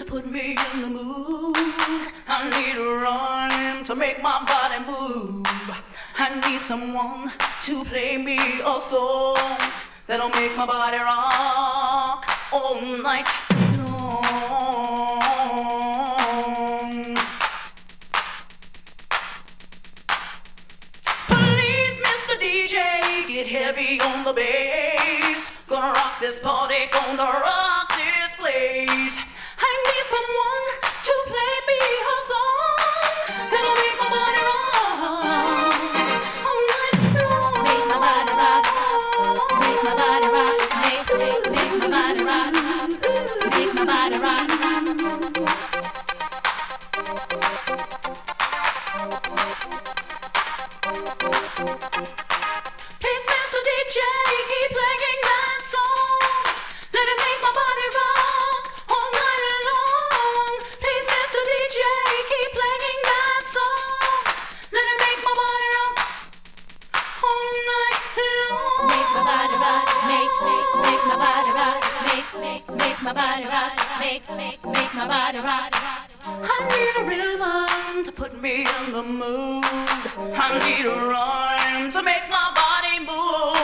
put me in the mood. I need a rhyme to make my body move. I need someone to play me a song that'll make my body rock all night long. Please, Mr. DJ, get heavy on the bass. Gonna rock this party, gonna rock this place. I need someone to play me a song that'll make my body rock all night long. Make my body rock, make my body rock, make my body rock, make my body rock. Please, Mr. DJ, keep playing that song. Let it make my body rock all night long. Please, Mr. DJ, keep playing that song. Let it make my body rock all night long. Make my body rock, make my body rock, make my body rock, make my body rock. I need a rhythm to put me in the mood. I need a rhyme to make my body move.